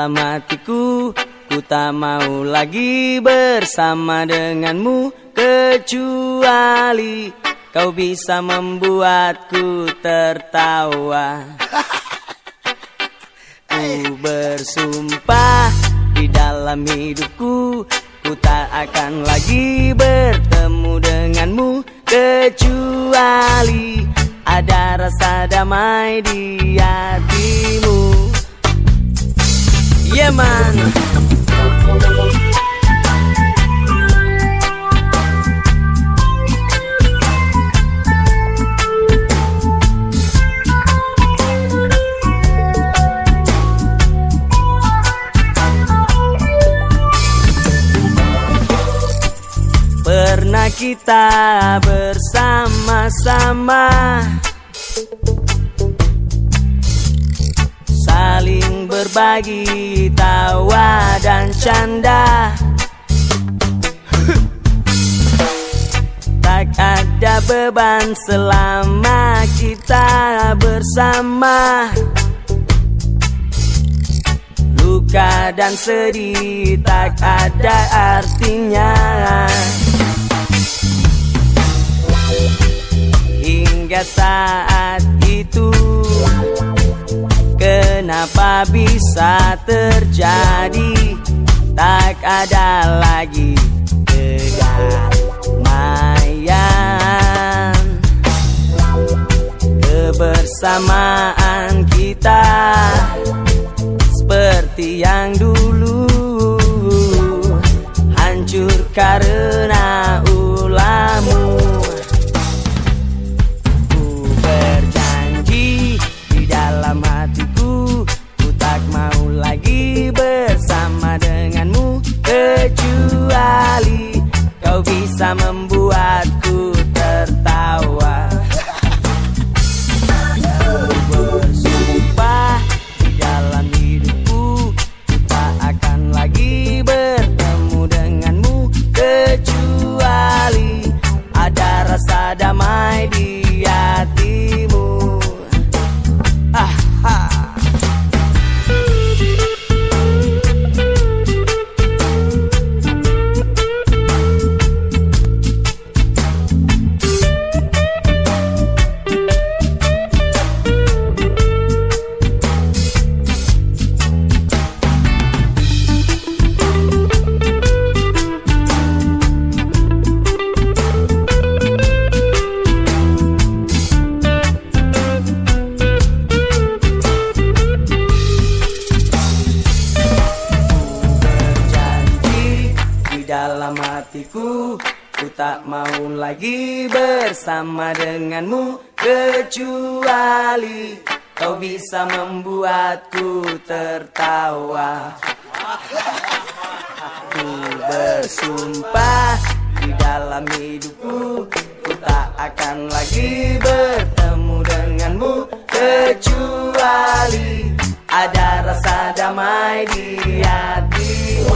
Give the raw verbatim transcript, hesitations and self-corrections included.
dalam hatiku, ku tak mau lagi bersama denganmu, kecuali kau bisa membuatku tertawa. Ku bersumpah di dalam hidupku, ku tak akan lagi bertemu denganmu, kecuali ada rasa damai di hatimu. Yeah man. Pernah kita bersama-sama, saling berbagi tawa dan canda. Tak ada beban selama kita bersama. Luka dan sedih tak ada artinya. Hingga saat itu, kenapa bisa terjadi? Tak ada lagi kedamaian. Kebersamaan kita seperti yang dulu, hancur karena ulahmu. Ku berjanji di dalam hatiku, ku tak mau lagi bersama denganmu, kecuali kau bisa membuatku tertawa. Ku bersumpah di dalam hidupku, ku tak akan lagi bertemu denganmu, kecuali ada rasa damai di hatimu. Ah, ah. Dalam hatiku, ku tak mau lagi bersama denganmu, kecuali kau bisa membuatku tertawa. Ku bersumpah di dalam hidupku, ku tak akan lagi bertemu denganmu, kecuali ada rasa damai di hatimu.